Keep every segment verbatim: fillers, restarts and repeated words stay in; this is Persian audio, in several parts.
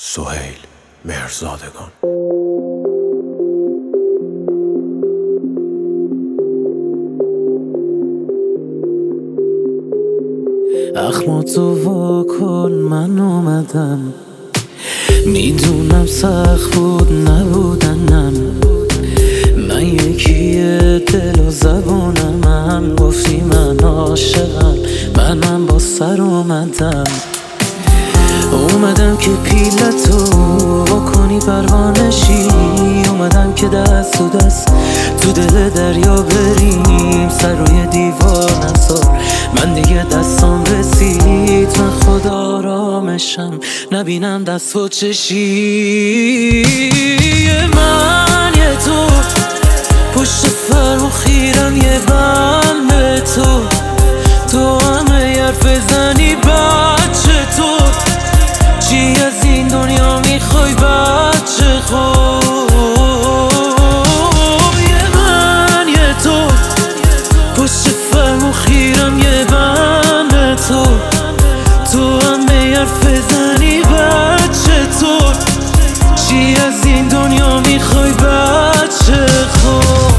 سهیل مهرزادگان. اخماتو واکن من اومدم، میدونم سخت بود نبودنم. من یکیه دل و زبونم، هم گفتی من عاشقم، منم با سر اومدم. اومدم که پیلتو واکنی پروانشی، اومدم که دست تو دست تو دل دریا بریم. سر روی دیوار نذار، من دیگه دستام رسید. من خدا آرامشم، نبینم دست و چشی. من یه تو پشت فرمو خیرم، یه بند به تو. تو همه حرف زنی بچه تو، چی از این دنیا میخوای بچه خوب؟ یه من یه تو پشت فرمو خیرم، یه بند به تو. تو همه حرف زنی بچه تو، چی از این دنیا میخوای بچه خوب؟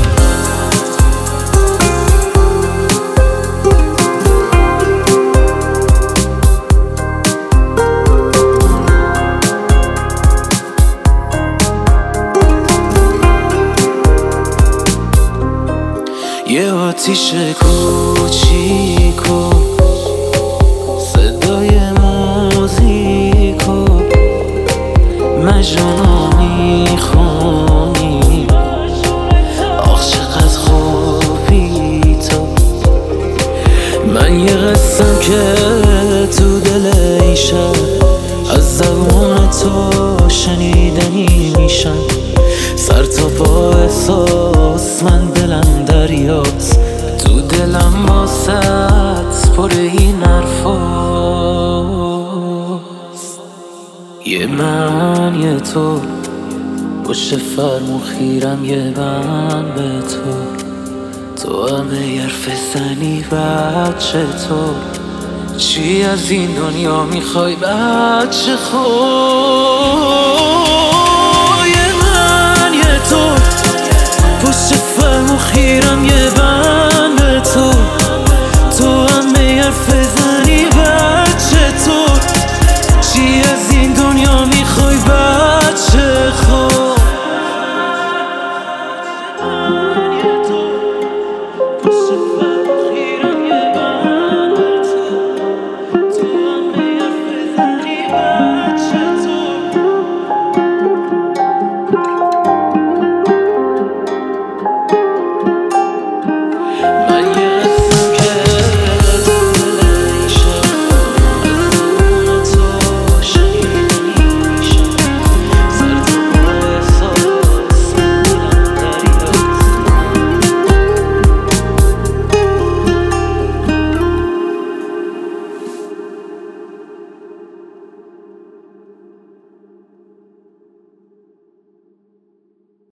یه آتیش کوچیکو، صدای موزیکو، مجنونو میخونی. آخ چقدر خوبی تو. من یه قصم که تو دل این شب از زبون تو شنیدنی میشم. سر تا پا احساس، من دلم دریاست، تو دلم واسط پر این حرفاست. یه من یه تو پشت فرمو خیرم، یه بند به تو. تو همه حرف زنی بچه تو، چی از این دنیا میخوای بچه خوب؟ تو پشت فرمو خیرم، یه